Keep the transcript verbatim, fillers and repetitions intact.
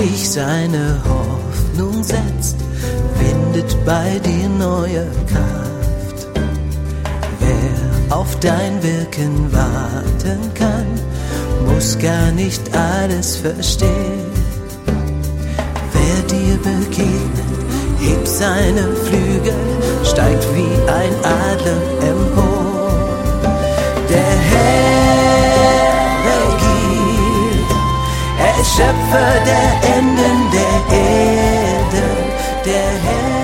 sich seine Hoffnung setzt, findet bei dir neue Kraft. Wer auf dein Wirken warten kann, muss gar nicht alles verstehen. Wer dir begegnet, hebt seine Flügel, steigt wie ein Adler empor. Der Herr regiert, er ist Schöpfer der Enden der Erde. Der Herr